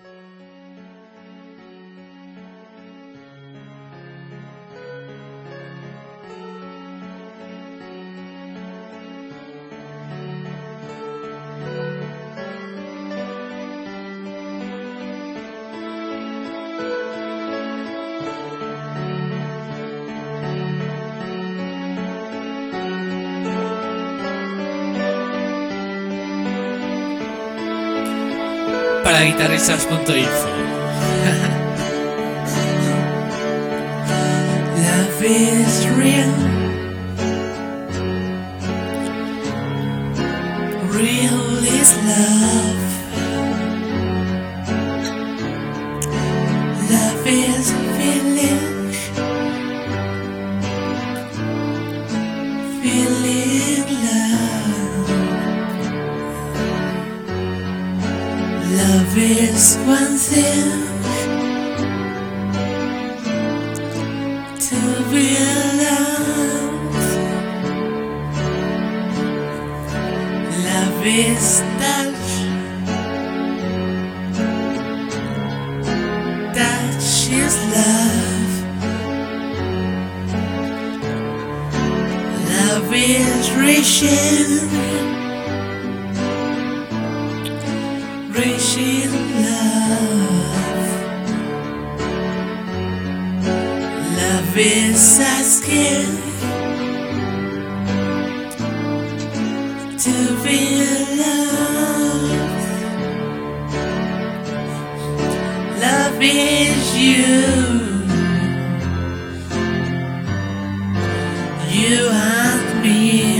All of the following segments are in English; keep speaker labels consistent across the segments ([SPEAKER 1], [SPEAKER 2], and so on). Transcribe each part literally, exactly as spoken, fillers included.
[SPEAKER 1] Para guitarristas punto info.
[SPEAKER 2] Love is real, real is love. Love is feeling, feeling love. Love is one thing to be loved. Love is touch, touch is love. Love is reaching, reaching love. Love is asking to be loved. Love is you, you and me.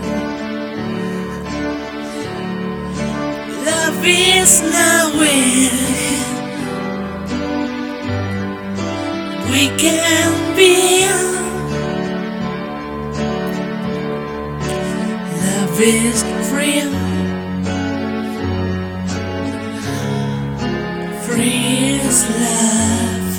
[SPEAKER 2] Love is knowing we can be. Love is free, free is love.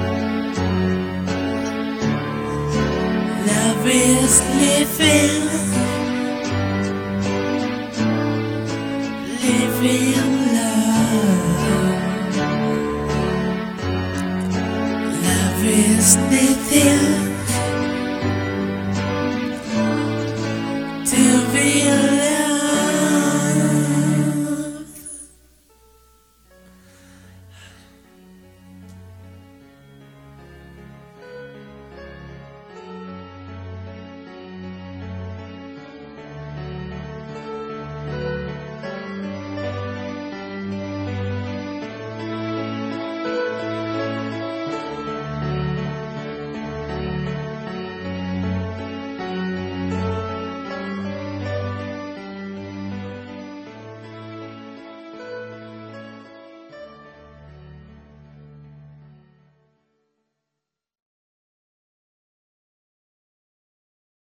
[SPEAKER 2] Love is living, living love.